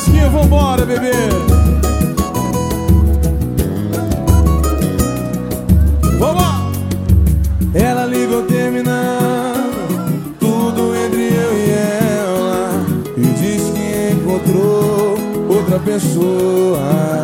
churrasquinho, vambora, bebê. Vambora. Ela ligou terminando tudo entre eu e ela e diz que encontrou outra pessoa.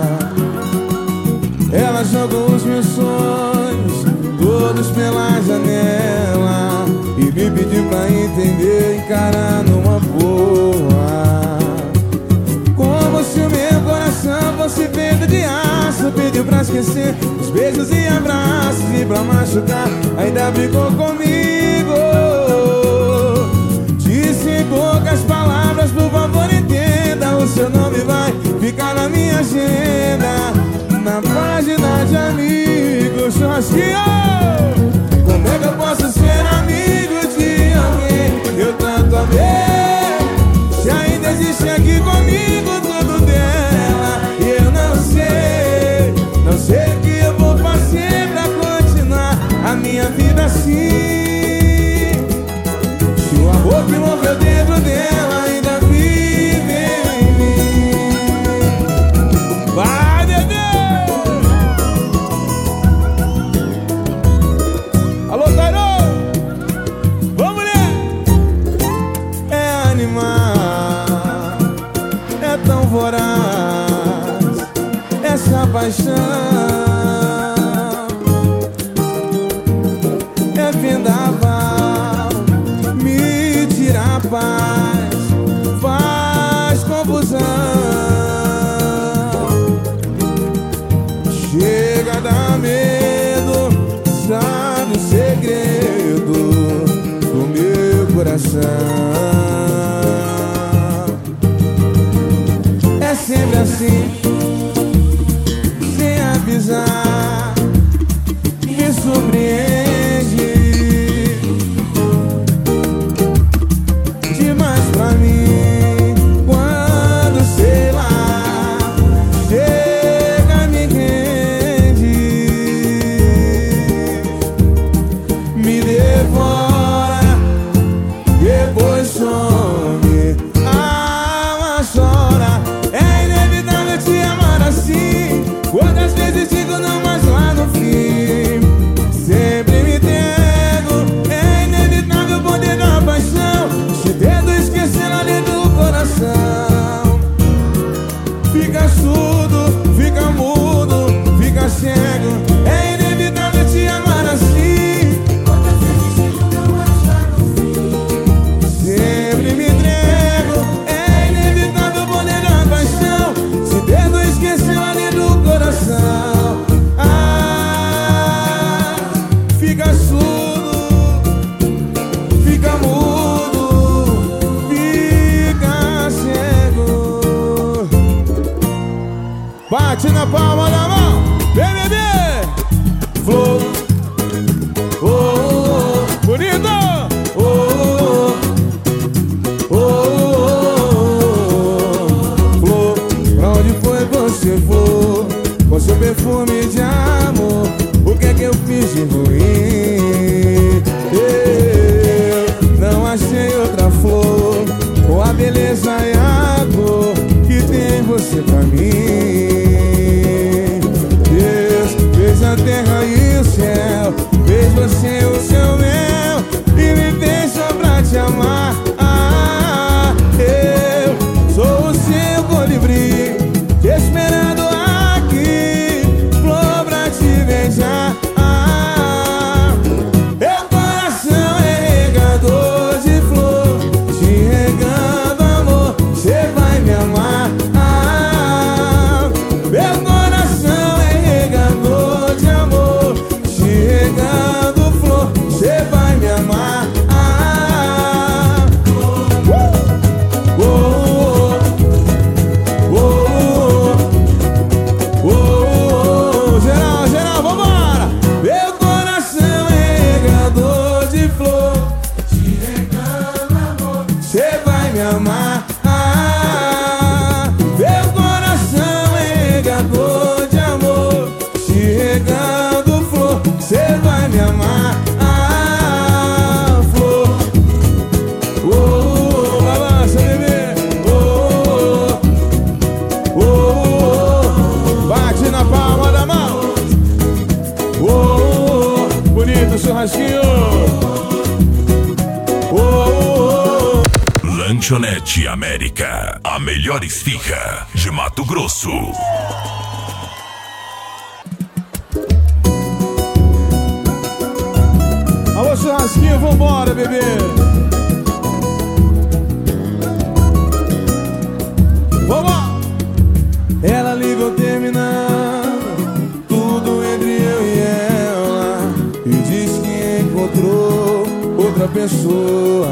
Ela jogou os meus sonhos todos pela janela e me pediu pra entender e encarar numa boa. Como se o meu coração fosse feito de aço, pediu pra esquecer os beijos e abraços e pra machucar ainda brigou comigo. Disse em poucas palavras, por favor entenda, o seu nome vai ficar na minha agenda, na página de amigos. Churrasquinho! Como é que eu posso ser amigo de alguém eu tanto amei, se ainda existe aqui comigo tudo dela e eu não sei o que eu vou fazer pra continuar a minha vida assim. Se o amor que morreu dentro dela ainda vive em mim. Vai, bebê! Alô, Tairô! Vamos, mulher! É animal, é tão voraz essa paixão. É vendaval, me tira a paz, faz confusão. Chega a dar medo, sabe o segredo do meu coração. É sempre assim, sem avisar, me surpreende demais pra mim. Quando, sei lá, chega, me rende, me devora, depois some, a alma chora. É inevitável te amar assim, quantas vezes digo não, mas lá no fim sempre me entrego. É inevitável o poder da paixão, se tento esquecer ali do coração. Fica surdo, fica mudo, fica cego. É inevitável te amar assim, quantas vezes digo não, mas lá no fim sempre me entrego. É inevitável o poder da paixão, se tento esquecer ali do coração. Ah, fica surdo, fica mudo, fica cego. Bate na palma da mão, vem, bebê. Flor, oh, oh, oh, bonito. Oh, oh, oh, oh. Flor, pra onde foi você for, com seu perfume de amor? O que é que eu fiz de ruim? Eu não achei outra flor com a beleza e a cor que tem você pra mim. Deus fez a terra e o céu, fez você o seu mel e me fez só pra te amar. Ah, eu sou o seu colibri, te esperando aqui, flor pra te beijar. Ah, meu coração é regador de flor, te regando amor, cê vai me amar. Ah, meu coração é regador de amor, te regando flor, cê vai me amar. Ah, oh, oh, oh, oh, oh. Geral, geral, vambora! Meu coração é regador de flor, te regando amor, cê vai me amar. Ah, meu coração é regador de amor, te regando flor, cê vai me amar. Ah, flor, oh, oh, oh, balança, bebê. Oh, oh, Lanchonete América, a melhor esfirra de Mato Grosso. Alô, churrasquinho, vambora, bebê. Vambora. Ela ligou terminando tudo entre eu e ela e diz que encontrou outra pessoa.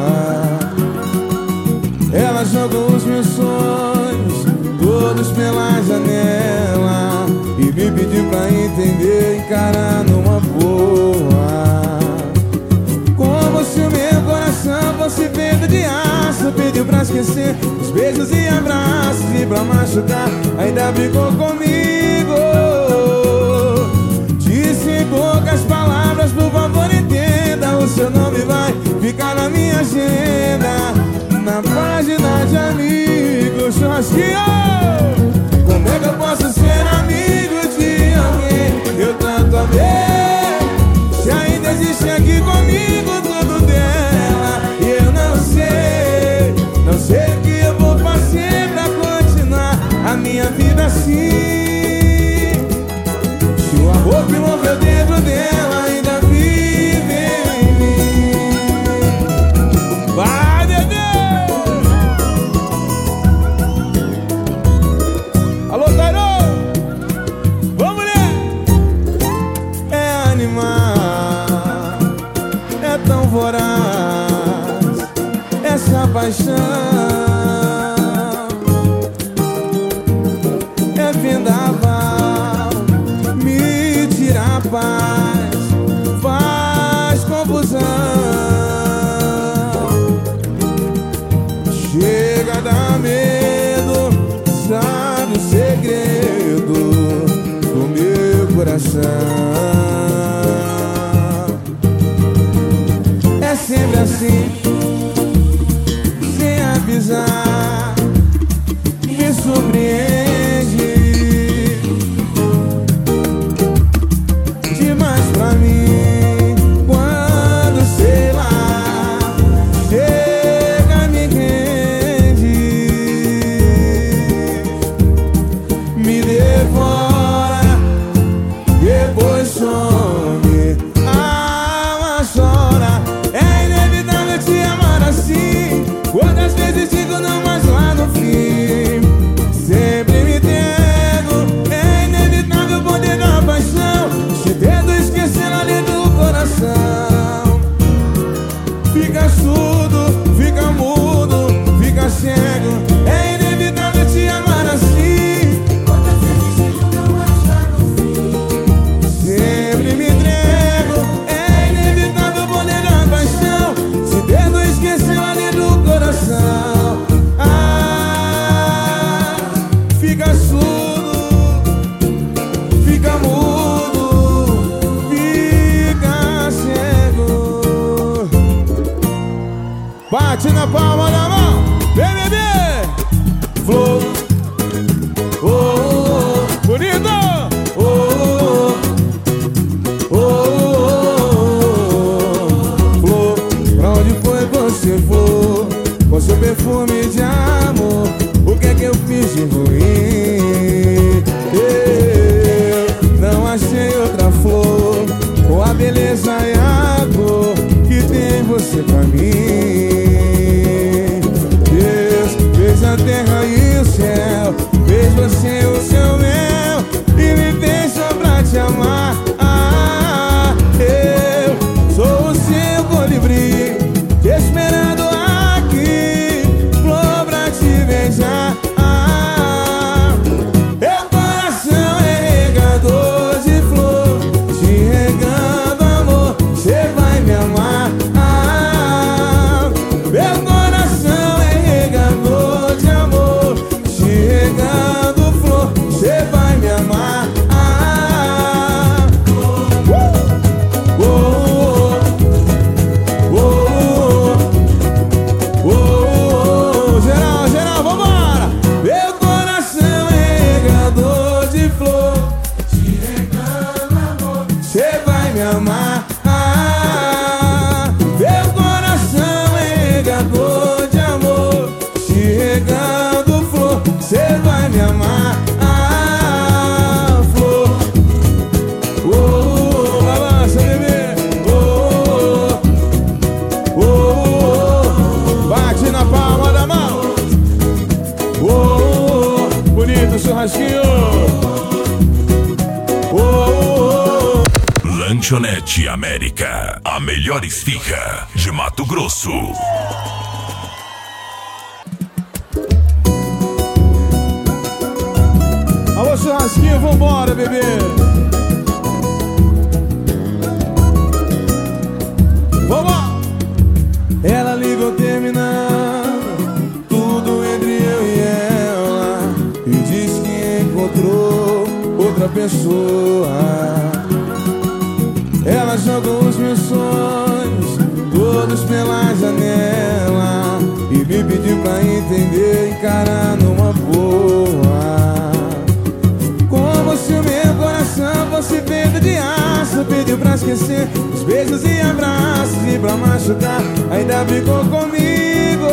Ela jogou os meus sonhos todos pela janela e me pediu pra entender e encarar numa boa. Como se o meu coração fosse feito de aço, pediu pra esquecer os beijos e abraços e pra machucar ainda brigou comigo. Disse em poucas palavras, por favor entenda, o seu nome vai ficar na minha agenda, na página de amigos. Churrasquinho! Como é que eu posso ser amigo de alguém que eu tanto amei, se ainda existe aqui comigo tudo dela e eu não sei o que eu vou fazer pra continuar a minha vida assim. Se o amor que morreu dentro dela ainda vive em mim. Vai, bebê! Alô, Tairô! Vamos, mulher! É animal, é tão voraz essa paixão. É vendaval, me tira a paz, faz confusão. Chega a dar medo, sabe o segredo do meu coração. É sempre assim, sem avisar, me surpreende demais pra mim. Quando, sei lá, chega, me rende, me devora, depois some. A alma chora, é inevitável te amar assim. Quantas vezes digo não, mas lá no fim sempre me entrego. É inevitável o poder da paixão, te tento esquecer ali do coração. Fica surdo, fica mudo, fica cego. É inevitável te amar assim. Quantas vezes digo não, mas lá no fim sempre me entrego. É inevitável o poder da paixão, te tento esquecer ali do coração. Ah, fica surdo, fica mudo, fica cego. Bate na palma da mão, vem, bebê. Flor, oh, oh, bonito. Oh, oh, oh, oh. Flor, pra onde foi você for, com seu perfume de amor? O que é que eu fiz de ruim? Eu não achei outra flor com a beleza e a cor que tem você pra mim. Deus fez a terra e o céu, fez você o seu mel e me fez só pra te amar. Ah, eu sou o seu colibri, te esperando aqui, flor pra te beijar. Ah, meu coração é regador de flor, te regando amor, cê vai me amar. Ah, meu coração é regador de amor, te regando flor, cê churrasquinho. Lanchonete América, a melhor esfirra de Mato Grosso. Alô, churrasquinho, vambora, bebê. Vambora. Ela ligou terminando tudo entre eu e ela e disse que encontrou outra pessoa. Ela jogou os meus sonhos todos pela janela e me pediu pra entender e encarar numa boa. Como se o meu coração fosse feito de aço, pediu pra esquecer os beijos e abraços e pra machucar ainda ficou comigo.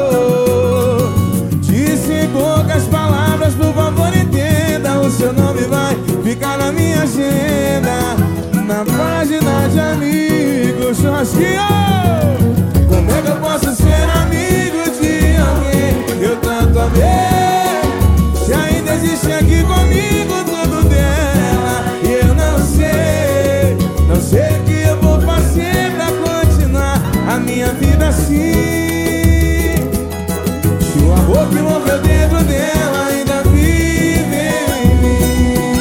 Disse em poucas palavras, por favor entenda, o seu nome vai ficar na minha agenda, na página de amigos. Churrasquinho! Como é que eu posso ser amigo de alguém que eu tanto amei, se ainda existe aqui comigo tudo dela e eu não sei o que eu vou fazer pra continuar a minha vida assim. Se o amor que morreu dentro dela ainda vive em mim.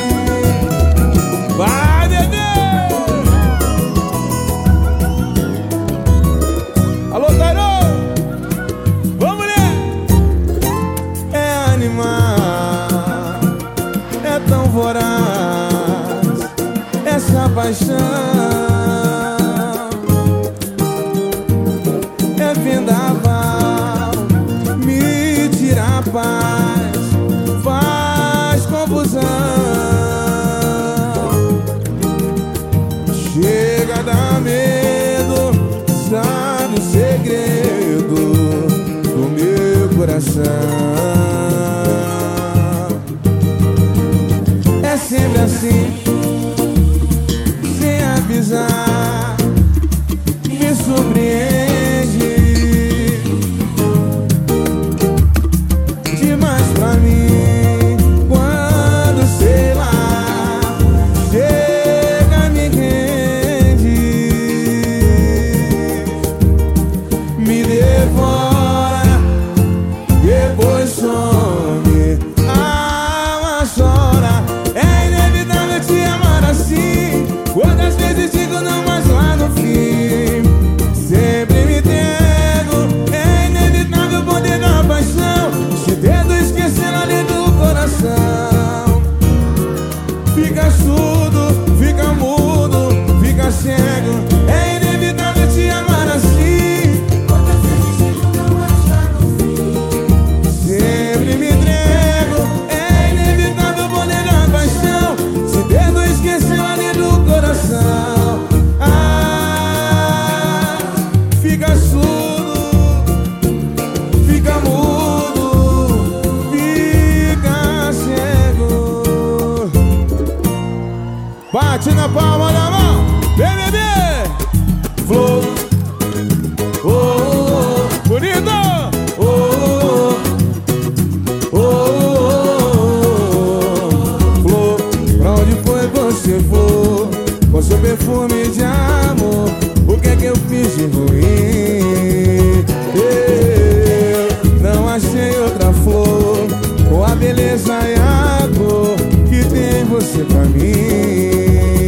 Vai, bebê! Alô, Cairo! Vamos, mulher! É animal, é tão voraz essa paixão. É vendaval, me tira a paz, faz confusão. Chega a dar medo, sabe o segredo do meu coração. É sempre assim, sem avisar, me surpreende demais pra mim. Quando, sei lá, chega, me rende, me devora, depois some. Alma chora, é inevitável te amar assim. Quantas vezes digo não, mas lá no fim sempre me entrego. É inevitável o poder da paixão, se tento esquecer lá dentro do coração. Fica surdo, fica mudo, fica cego. É inevitável te amar assim. Quantas vezes digo não, mas lá no fim sempre me entrego. É inevitável o poder da paixão, se tento esquecer lá dentro do coração. Ah, fica surdo, fica mudo, fica cego. Bate na palma da mão, vem, bebê. Flor, oh, oh, bonito, oh, oh, oh, oh. Flor, pra onde foi você for, com seu perfume de amor? O que é que eu fiz de ruim? Eu não achei outra flor com a beleza e a cor que tem você pra mim.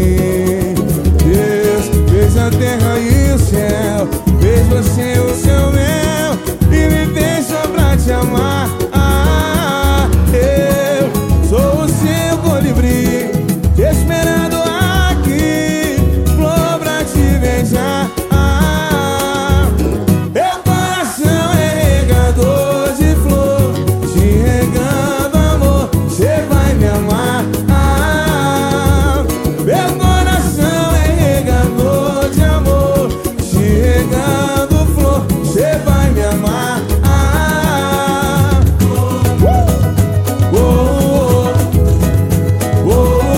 Deus fez a terra e o céu, fez você o seu mel e me fez só pra te amar. Ah, eu sou o seu colibri, te esperando aqui, flor pra te beijar. Ah, meu coração é regador de flor, te regando amor, cê vai me amar. Ah, meu coração é regador de amor, te regando flor, cê vai me amar. Ah, oh, oh,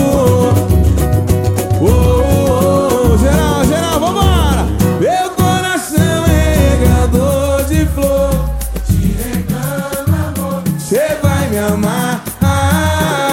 oh, oh. Geral, geral, vambora! Meu coração é regador de flor, te regando amor, cê vai me amar. Ah,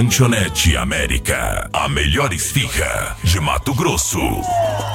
Lanchonete América, a melhor esfirra de Mato Grosso.